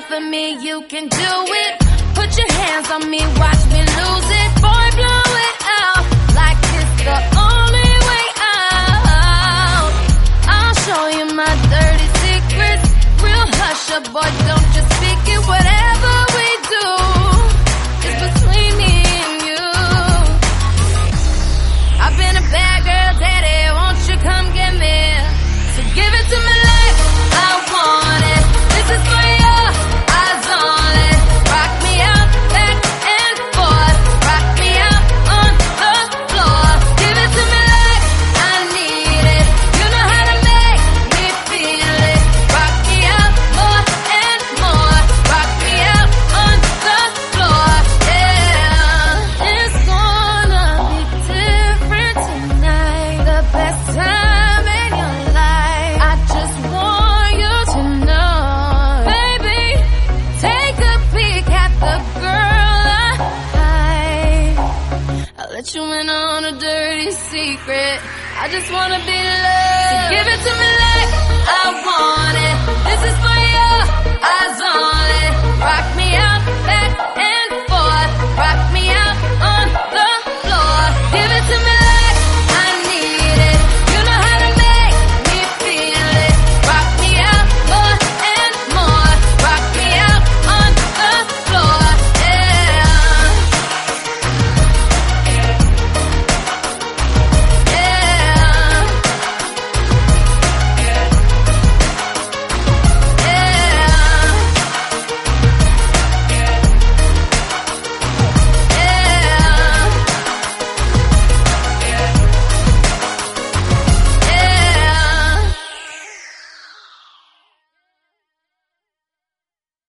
for me, you can do it. Put your hands on me, watch me lose it. Boy, blow it out like it's the only way out. I'll show you my dirty secrets. Real hush up, boy, don't just speak it. Whatever we do is between me and you. I've been a bad girl, daddy, won't you come get me? So give it to me like I want it. This is for you, eyes on it. Rock me out, back and forth. Rock me out on the floor. Give it to me like I need it. You know how to make me feel it. Rock me out more and more. Rock me out on the floor, yeah. It's gonna be different tonight. The best time in your life. I just want you to know, baby, take a peek at the girl I'll let you in on a dirty secret. I just wanna be loved. So give it to me